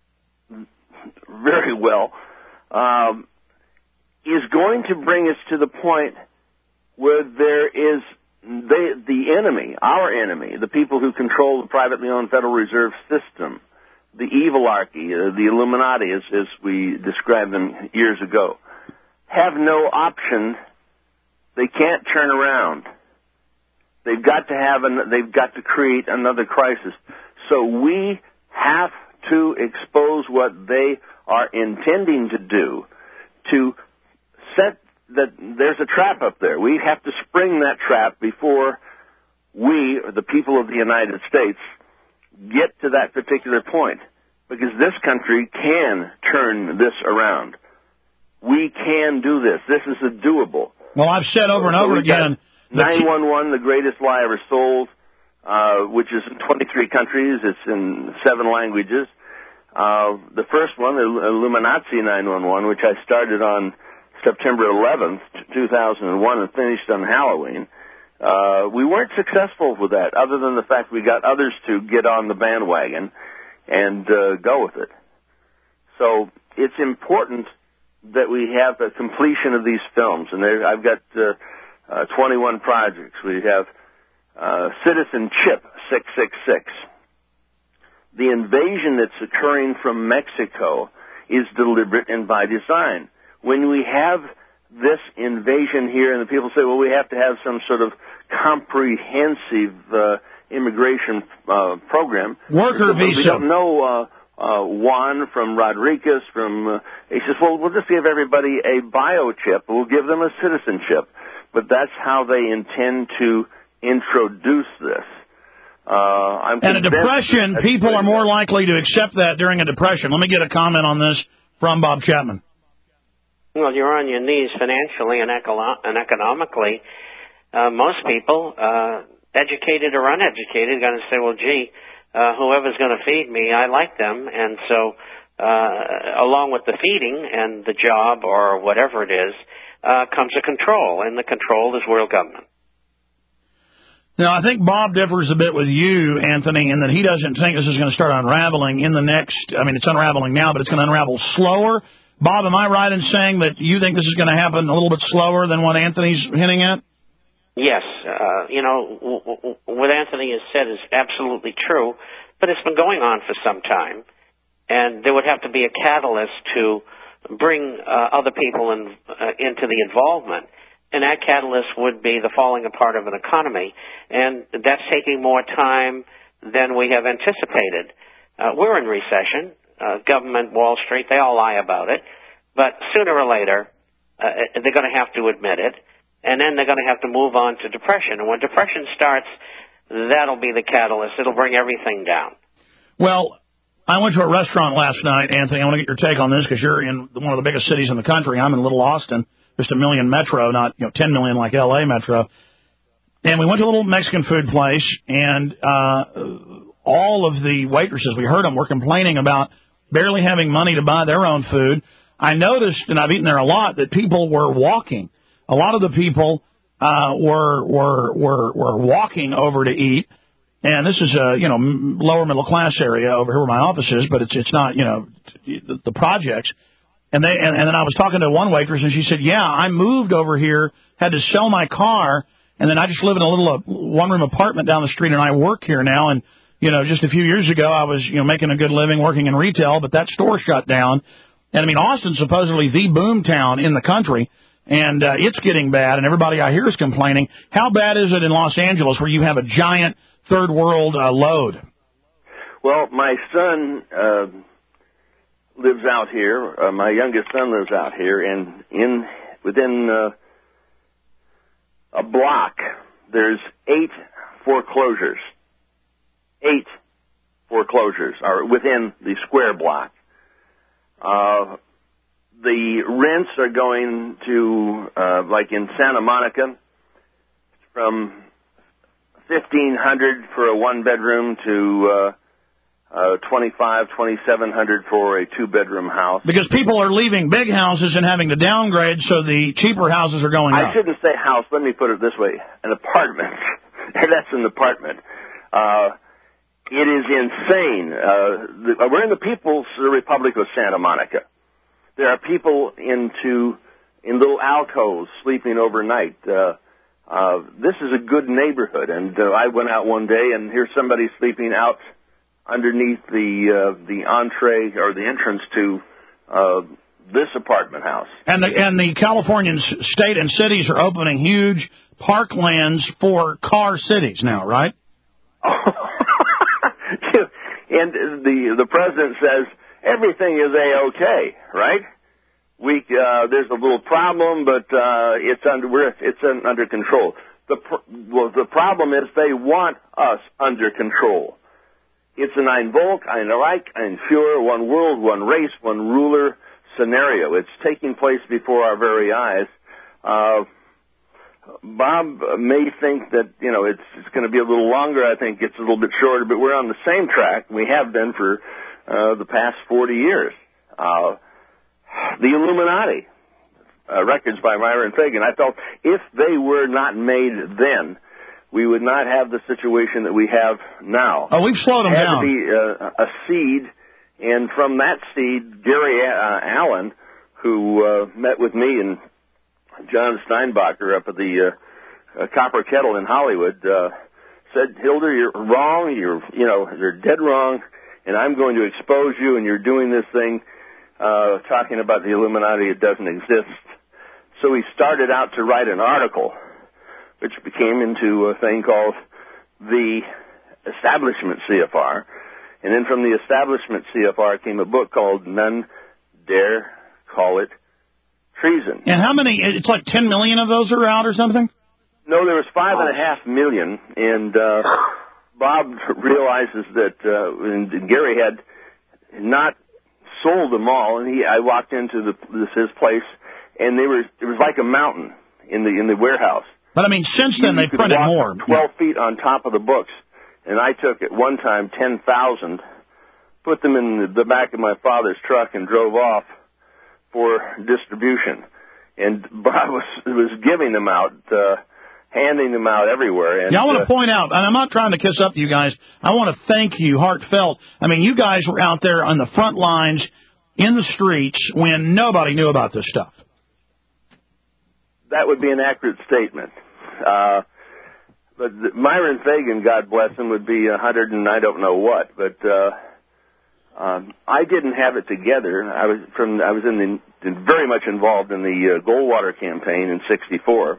very well. Um, is going to bring us to the point where there is they, the enemy, our enemy, the people who control the privately owned Federal Reserve System, the evilarchy, uh, the Illuminati, as, as we described them years ago, have no option. They can't turn around. They've got to have an, they've got to create another crisis. So we have to expose what they are intending to do to set that there's a trap up there. We have to spring that trap before we, or the people of the United States, get to that particular point. Because this country can turn this around. We can do this. This is a doable. Well, I've said over and over again. nine one one, the greatest lie ever sold, uh, which is in twenty-three countries. It's in seven languages. Uh, the first one, Illuminati nine one one, which I started on September eleventh, two thousand one, and finished on Halloween. Uh, we weren't successful with that, other than the fact we got others to get on the bandwagon and uh, go with it. So it's important that we have a completion of these films. And there, I've got uh, uh, twenty-one projects. We have uh, Citizen Chip six six six. The invasion that's occurring from Mexico is deliberate and by design. When we have this invasion here, and the people say, well, we have to have some sort of comprehensive uh, immigration uh, program. Worker visa. We don't know uh, uh, Juan from Rodriguez. From uh, he says, well, we'll just give everybody a biochip. We'll give them a citizenship. But that's how they intend to introduce this. Uh, I'm and a depression, people are more likely to accept that during a depression. Let me get a comment on this from Bob Chapman. Well, you're on your knees financially and, eco- and economically. Uh, most people, uh, educated or uneducated, are going to say, well, gee, uh, whoever's going to feed me, I like them. And so uh, along with the feeding and the job or whatever it is, uh, comes a control, and the control is world government. Now, I think Bob differs a bit with you, Anthony, in that he doesn't think this is going to start unraveling in the next, I mean, it's unraveling now, but it's going to unravel slower. Bob, am I right in saying that you think this is going to happen a little bit slower than what Anthony's hinting at? Yes. Uh, you know, w- w- what Anthony has said is absolutely true, but it's been going on for some time, and there would have to be a catalyst to bring uh, other people in, uh, into the involvement. And that catalyst would be the falling apart of an economy. And that's taking more time than we have anticipated. Uh, we're in recession. Uh, government, Wall Street, they all lie about it. But sooner or later, uh, they're going to have to admit it. And then they're going to have to move on to depression. And when depression starts, that'll be the catalyst. It'll bring everything down. Well, I went to a restaurant last night, Anthony. I want to get your take on this because you're in one of the biggest cities in the country. I'm in Little Austin. Just a million metro, not, you know, ten million like L A metro. And we went to a little Mexican food place, and uh all of the waitresses, we heard them, were complaining about barely having money to buy their own food. I noticed, and I've eaten there a lot, that people were walking. A lot of the people uh were were were were walking over to eat. And this is a, you know, lower middle class area over here where my office is, but it's it's not, you know, the, the projects. And they and, and then I was talking to one waitress, and she said, yeah, I moved over here, had to sell my car, and then I just live in a little uh, one-room apartment down the street, and I work here now. And, You know, just a few years ago, I was, you know, making a good living working in retail, but that store shut down. And, I mean, Austin's supposedly the boom town in the country, and uh, it's getting bad, and everybody I hear is complaining. How bad is it in Los Angeles where you have a giant third world uh, load? Well, my son uh, lives out here. Uh, my youngest son lives out here, and in within uh, a block, there's eight foreclosures. Eight foreclosures are within the square block. Uh, the rents are going to, uh, like in Santa Monica, from fifteen hundred dollars for a one-bedroom to uh, uh, twenty-five, twenty-seven hundred for a two-bedroom house. Because people are leaving big houses and having to downgrade, so the cheaper houses are going I up. I shouldn't say house. Let me put it this way. An apartment. That's an apartment. Uh, it is insane. Uh, the, we're in the People's Republic of Santa Monica. There are people into in little alcoves sleeping overnight. Uh, uh, this is a good neighborhood, and uh, I went out one day and here's somebody sleeping out underneath the uh, the entree or the entrance to uh, this apartment house. And the and the Californian state and cities are opening huge parklands for car cities now, right? And the the president says everything is a-okay, right? We uh, there's a little problem, but uh, it's under we're, it's under control. The pr- well, the problem is they want us under control. It's an ein Volk, ein Reich, ein Führer, one world, one race, one ruler scenario. It's taking place before our very eyes. Uh, Bob may think that, you know, it's, it's going to be a little longer. I think it's a little bit shorter, but we're on the same track. We have been for uh, the past forty years. Uh, the Illuminati, uh, records by Myron Fagan. I felt if they were not made then, we would not have the situation that we have now. Oh, we've slowed them it had down. to be uh, a seed, and from that seed, Gary uh, Allen, who uh, met with me and John Steinbacher up at the uh, uh, Copper Kettle in Hollywood, uh, said, Hilder, you're wrong, you're, you know, you're dead wrong, and I'm going to expose you, and you're doing this thing, uh, talking about the Illuminati, it doesn't exist. So he started out to write an article, which became into a thing called the Establishment C F R, and then from the Establishment C F R came a book called None Dare Call It Treason. And how many, it's like ten million of those are out or something? No, there was five and a half million, and uh, Bob realizes that, uh, and Gary had not sold them all, and he, I walked into the, this, his place, and they were, it was like a mountain in the, in the warehouse. But I mean, since then they printed more. twelve feet on top of the books, and I took at one time ten thousand, put them in the back of my father's truck and drove off for distribution. And Bob was, was giving them out, uh, handing them out everywhere. And, yeah, I want to uh, point out, and I'm not trying to kiss up to you guys, I want to thank you, heartfelt. I mean, you guys were out there on the front lines in the streets when nobody knew about this stuff. That would be an accurate statement. Uh, but the, Myron Fagan, God bless him, would be a hundred and I don't know what. But uh, um, I didn't have it together. I was from I was in the in, very much involved in the uh, Goldwater campaign in sixty-four,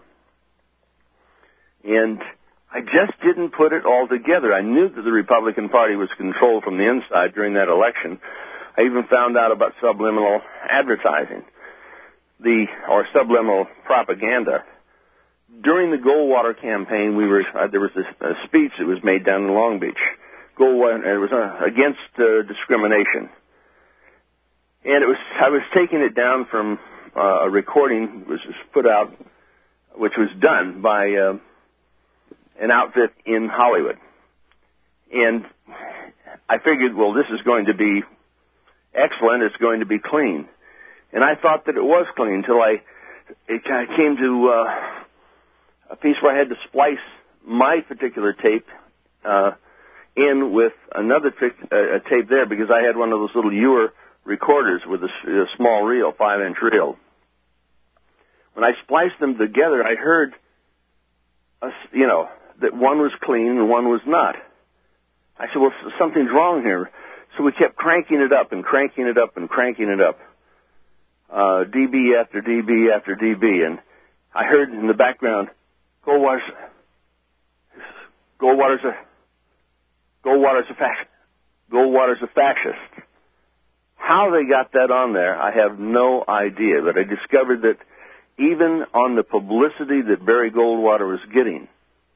and I just didn't put it all together. I knew that the Republican Party was controlled from the inside during that election. I even found out about subliminal advertising. The or subliminal propaganda. During the Goldwater campaign, we were uh, there was this uh, speech that was made down in Long Beach. Goldwater, and it was uh, against uh, discrimination, and it was I was taking it down from uh, a recording which was put out, which was done by uh, an outfit in Hollywood, and I figured, well, this is going to be excellent. It's going to be clean. And I thought that it was clean until I it kind of came to uh, a piece where I had to splice my particular tape uh, in with another tic- uh, tape there because I had one of those little Ewer recorders with a, a small reel, five-inch reel. When I spliced them together, I heard, a, you know, that one was clean and one was not. I said, well, something's wrong here. So we kept cranking it up and cranking it up and cranking it up. Uh, D B after D B after D B. And I heard in the background, Goldwater's, Goldwater's a, Goldwater's a fascist. Goldwater's a fascist. How they got that on there, I have no idea. But I discovered that even on the publicity that Barry Goldwater was getting,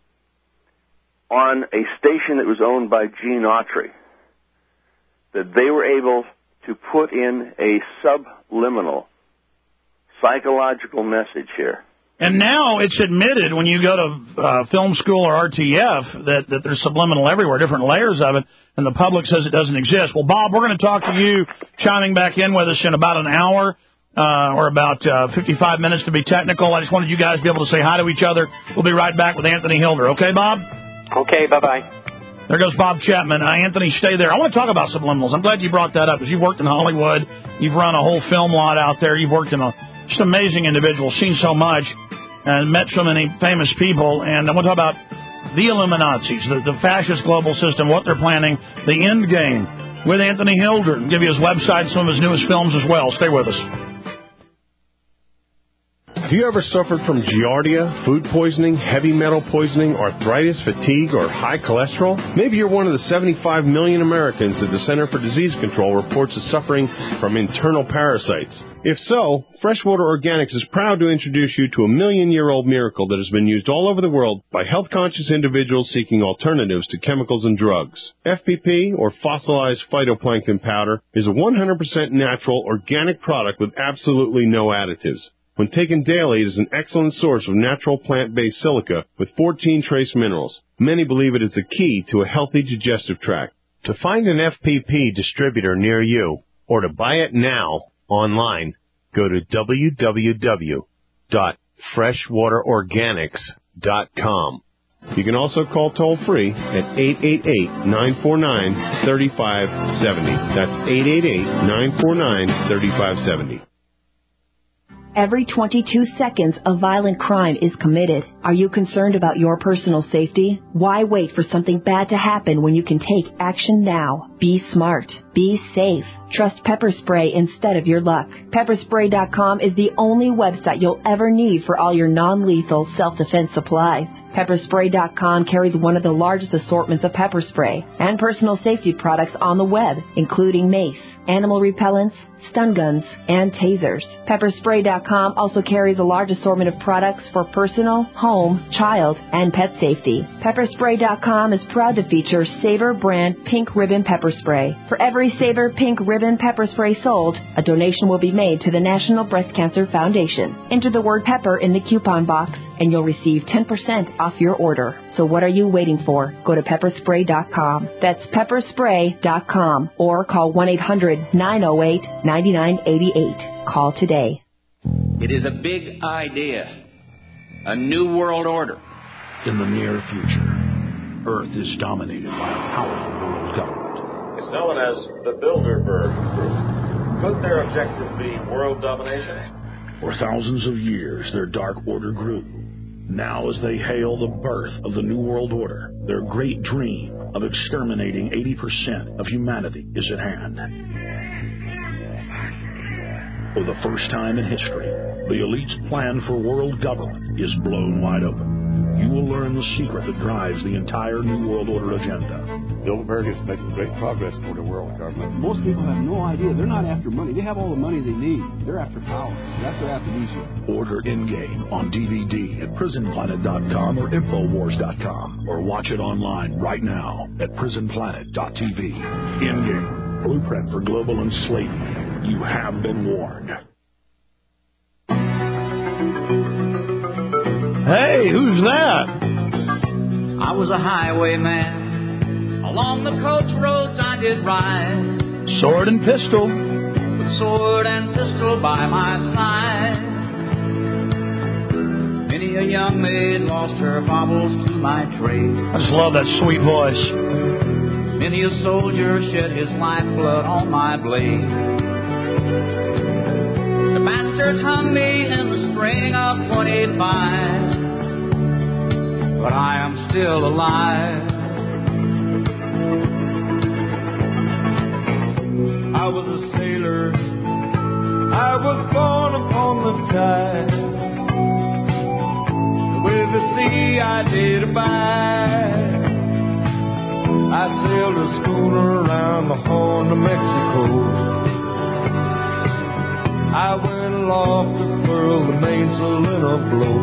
on a station that was owned by Gene Autry, that they were able to put in a subliminal psychological message here. And now it's admitted when you go to uh, film school or R T F that, that there's subliminal everywhere, different layers of it, and the public says it doesn't exist. Well, Bob, we're going to talk to you chiming back in with us in about an hour uh, or about uh, fifty-five minutes to be technical. I just wanted you guys to be able to say hi to each other. We'll be right back with Anthony Hilder. Okay, Bob? Okay, bye-bye. There goes Bob Chapman. Uh, Anthony, stay there. I want to talk about subliminals. I'm glad you brought that up because you've worked in Hollywood. You've run a whole film lot out there. You've worked in a just amazing individual, seen so much, and met so many famous people. And I want to talk about the Illuminatis, the, the fascist global system, what they're planning, the end game, with Anthony Hilder. I'll give you his website and some of his newest films as well. Stay with us. Have you ever suffered from giardia, food poisoning, heavy metal poisoning, arthritis, fatigue, or high cholesterol? Maybe you're one of the seventy-five million Americans that the Center for Disease Control reports as suffering from internal parasites. If so, Freshwater Organics is proud to introduce you to a million-year-old miracle that has been used all over the world by health-conscious individuals seeking alternatives to chemicals and drugs. F P P, or fossilized phytoplankton powder, is a one hundred percent natural, organic product with absolutely no additives. When taken daily, it is an excellent source of natural plant-based silica with fourteen trace minerals. Many believe it is the key to a healthy digestive tract. To find an F P P distributor near you, or to buy it now online, go to w w w dot freshwater organics dot com. You can also call toll-free at eight eight eight, nine four nine, three five seven zero. That's eight eight eight, nine four nine, three five seven zero. Every twenty-two seconds, a violent crime is committed. Are you concerned about your personal safety? Why wait for something bad to happen when you can take action now? Be smart. Be safe. Trust Pepper Spray instead of your luck. pepper spray dot com is the only website you'll ever need for all your non-lethal self-defense supplies. pepper spray dot com carries one of the largest assortments of pepper spray and personal safety products on the web, including mace, animal repellents, stun guns, and tasers. pepper spray dot com also carries a large assortment of products for personal, home, child, and pet safety. pepper spray dot com is proud to feature Sabre brand Pink Ribbon Pepper Spray. For every Sabre Pink Ribbon Pepper Spray sold, a donation will be made to the National Breast Cancer Foundation. Enter the word pepper in the coupon box, and you'll receive ten percent off your order. So what are you waiting for? Go to pepper spray dot com. That's pepper spray dot com, or call one eight hundred, nine oh eight, nine nine eight eight. Call today. It is a big idea. A new world order. In the near future, Earth is dominated by a powerful world government. It's known as the Bilderberg Group. Could their objective be world domination? For thousands of years, their dark order grew. Now, as they hail the birth of the New World Order, their great dream of exterminating eighty percent of humanity is at hand. For the first time in history, the elite's plan for world government is blown wide open. You will learn the secret that drives the entire New World Order agenda. Bilderberg is making great progress toward a world government. Most people have no idea. They're not after money. They have all the money they need. They're after power. That's what after these. Order Endgame on D V D at prison planet dot com or infowars dot com, or watch it online right now at prison planet dot t v. Endgame, blueprint for global enslavement. You have been warned. Hey, who's that? I was a highwayman. Along the coach roads I did ride. Sword and pistol. With sword and pistol by my side. Many a young maid lost her baubles to my trade. I just love that sweet voice. Many a soldier shed his lifeblood on my blade. The bastards hung me in the spring of twenty-five. But I am still alive. was a sailor, I was born upon the tide. With the sea I did abide. I sailed a schooner around the Horn of Mexico. I went aloft to furl the mainsail in a blow.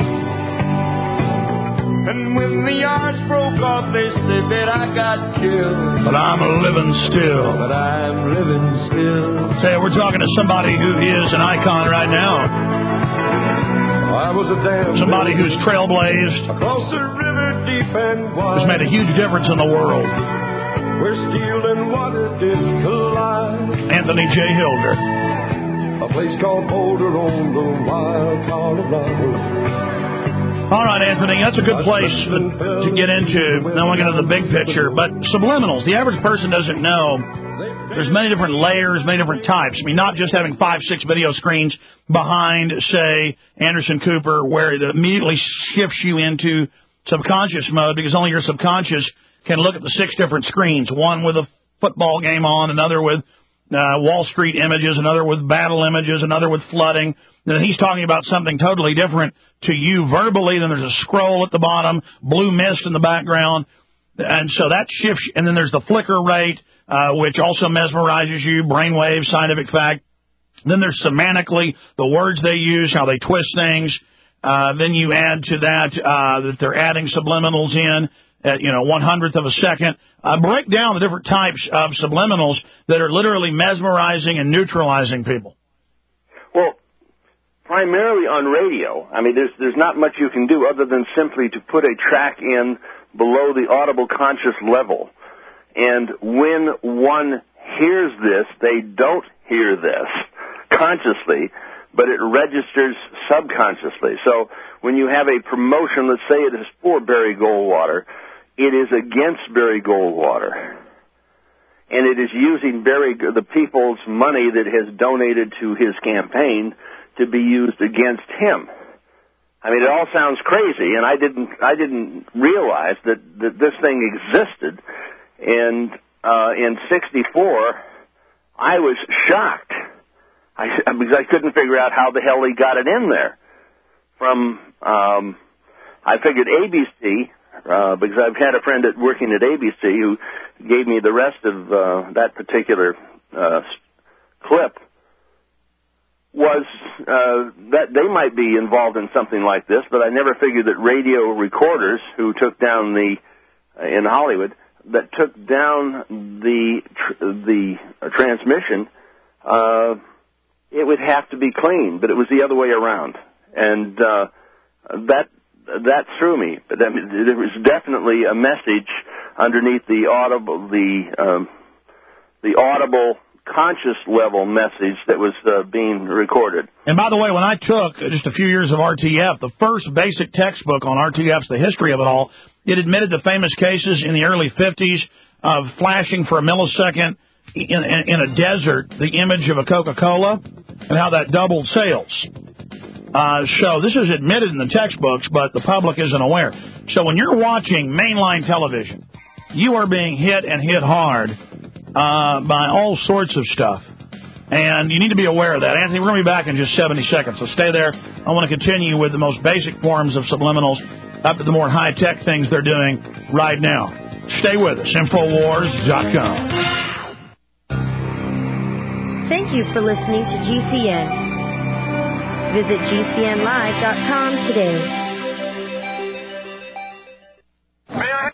And when the yards broke off, they said that I got killed. But I'm living still. But I'm living still. Say, we're talking to somebody who is an icon right now. I was a damn somebody who's trailblazed, across the river deep and wide, who's made a huge difference in the world. Where steel and water did collide. Anthony J. Hilger. A place called Boulder on the wild Colorado. All right, Anthony, that's a good place to get into. Now we're going to the big picture. But subliminals, the average person doesn't know. There's many different layers, many different types. I mean, not just having five, six video screens behind, say, Anderson Cooper, where it immediately shifts you into subconscious mode because only your subconscious can look at the six different screens, one with a football game on, another with uh, Wall Street images, another with battle images, another with flooding. Then he's talking about something totally different to you verbally. Then there's a scroll at the bottom, blue mist in the background. And so that shifts. And then there's the flicker rate, uh, which also mesmerizes you, brainwave, scientific fact. Then there's semantically the words they use, how they twist things. Uh, then you add to that uh, that they're adding subliminals in at, you know, one hundredth of a second. Uh, break down the different types of subliminals that are literally mesmerizing and neutralizing people. Well, primarily on radio. I mean, there's there's not much you can do other than simply to put a track in below the audible conscious level. And when one hears this, they don't hear this consciously, but it registers subconsciously. So when you have a promotion, let's say it is for Barry Goldwater, it is against Barry Goldwater. And it is using Barry, the people's money that has donated to his campaign to be used against him. I mean, it all sounds crazy, and I didn't, I didn't realize that, that this thing existed. And uh, in sixty-four, I was shocked. I, because I couldn't figure out how the hell he got it in there. From, um, I figured A B C, uh, because I've had a friend at, working at A B C who gave me the rest of uh, that particular uh, clip, was uh, that they might be involved in something like this, but I never figured that radio recorders who took down the, uh, in Hollywood, that took down the tr- the uh, transmission, uh, it would have to be clean, but it was the other way around, and uh, that that threw me. But I mean, there was definitely a message underneath the audible, the um, the audible conscious level message that was uh, being recorded. And by the way, when I took just a few years of R T F, the first basic textbook on R T F's the history of it all, it admitted the famous cases in the early fifties of flashing for a millisecond in, in, in a desert the image of a Coca-Cola and how that doubled sales. Uh, so this is admitted in the textbooks, but the public isn't aware. So when you're watching mainline television, you are being hit and hit hard uh, by all sorts of stuff. And you need to be aware of that. Anthony, we're going to be back in just seventy seconds, so stay there. I want to continue with the most basic forms of subliminals up to the more high-tech things they're doing right now. Stay with us, Infowars dot com. Thank you for listening to G C N. Visit G C N live dot com today.